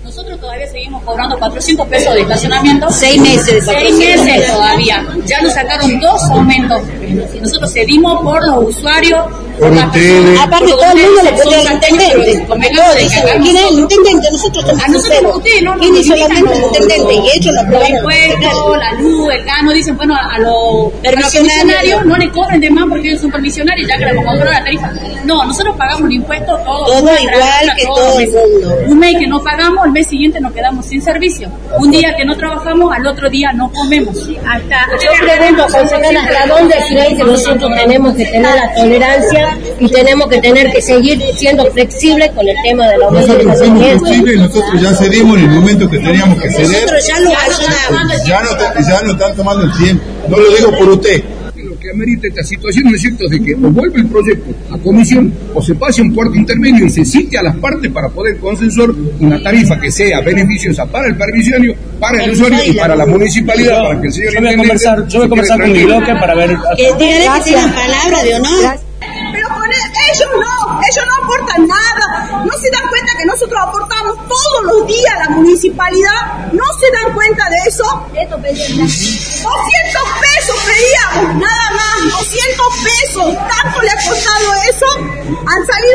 Nosotros todavía seguimos cobrando 400 pesos de estacionamiento. 6 meses. 6 meses todavía. Ya nos sacaron 2 aumentos. Nosotros cedimos por los usuarios. Por ustedes. Aparte todo el mundo le pone al intendente. ¿Quién es el intendente? Nosotros estamos sinceros. ¿Quién es solamente el intendente? Y ellos lo aprobaron. El impuesto, la luz, el gas, nos dicen, bueno, a los permisionarios no le cobren de más porque ellos son permisionarios, ya que les vamos a cobrar la tarifa. No, nosotros pagamos el impuesto todo igual que todo el mundo. Un mes que no pagamos, el mes siguiente nos quedamos sin servicio. Un día que no trabajamos, al otro día no comemos. Yo pregunto, concejal, ¿hasta dónde creen que nosotros tenemos que tener la tolerancia y tenemos que tener que seguir siendo flexibles con el tema de la aumento de la flexibles? Nosotros ya cedimos en el momento que teníamos que ceder. Nosotros ya lo ayudamos. Ya no están tomando el tiempo. No lo digo por usted. Lo que amerita esta situación, ¿no es cierto?, de que o vuelve el proyecto a comisión o se pase a un cuarto intermedio y se cite a las partes para poder consensuar una tarifa que sea beneficiosa para el permisionio, para el usuario y para la municipalidad, para que el señor intendente... Yo voy a conversar con mi bloque para ver... Dígale que tengan palabra de honor. Pero con ellos no aportan nada, no se dan cuenta que nosotros aportamos todos los días a la municipalidad, no se dan cuenta de eso. 200 pesos pedíamos, nada más, 200 pesos, tanto le ha costado eso, han salido